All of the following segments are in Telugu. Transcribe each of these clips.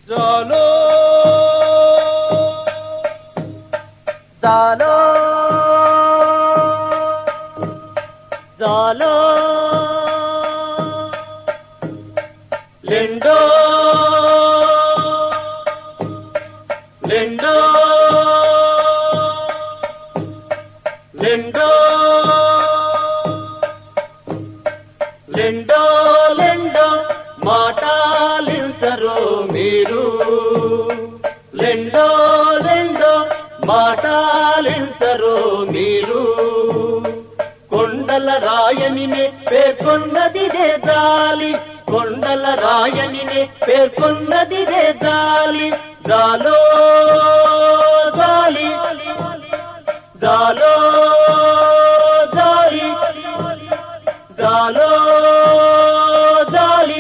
జాలో జాలో జాలో లెండో లెండో లెండో లెండో లెండో మాటాలించరు మీరు లెండో లెండో మాటాలించరు మీరు కొండల రాయనినే పేర్కొన్నదిదే జాలి కొండల రాయనినే పేర్కొన్నదిదే జాలి జాలో జాలి జాలో జాలి జాలో జాలి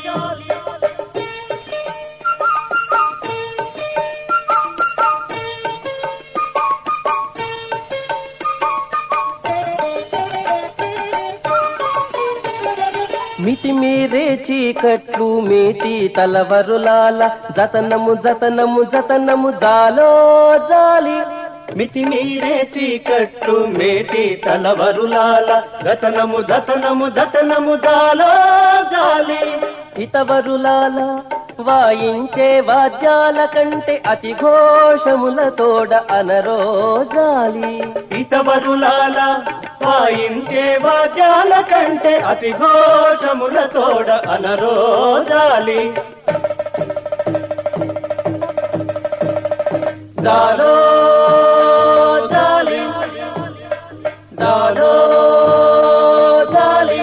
మితిమీరే చీకట్లు మేటి తలవరులాల జతనము జతనము జతనము జాలో జాలి మితిమీరే చీకట్లు మేటి తలవరులాల దతనము దతనము దతనము జాలో జాలి ఇతవరులాల వాయించే వాద్యాల కంటే అతి ఘోషములతోడ అనరో జాలి ఇతవరులాల వాయించే వాద్యాల కంటే అతి ఘోషములతోడ అనరో జాలి జాలో జాలి జాలో జాలి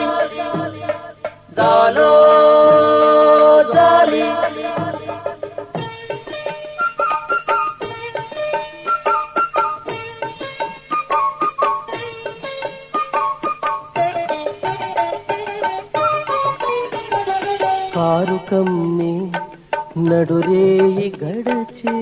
జాలో జాలి కారు కమ్మి నడురేయి గడచే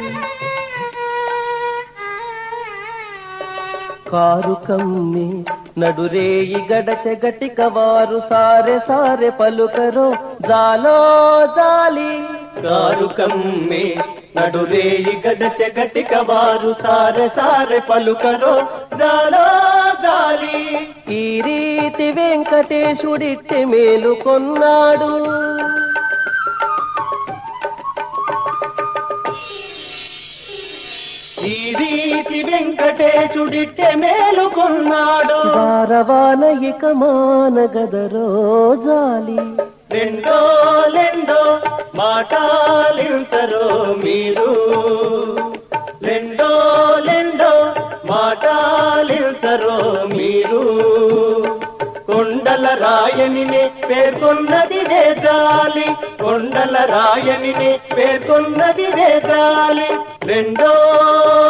కారు కమ్మి నడురేయి గడచె గటిక వారు సారె సారె పలుకరో జాలో జాలి కారు కమ్మి నడురేయి గడచె గటిక వారు సారె సారె పలుకరో జాలో జాలి ఈ రీతి వెంకటేశుడిట్టె మేలుకొన్నాడు ఈ రీతి వెంకటేశుడిట్టె మేలుకున్నాడు వారవాన ఇక మానగదరో జాలి లెండో లెండో మాటాలించరు మీరు లెండో లెండో మాటాలించరు మీరు కొండల రాయనినే పేర్కొన్నదిదే జాలి కొండల రాయనినే పేర్కొన్నదిదే జాలి లెండో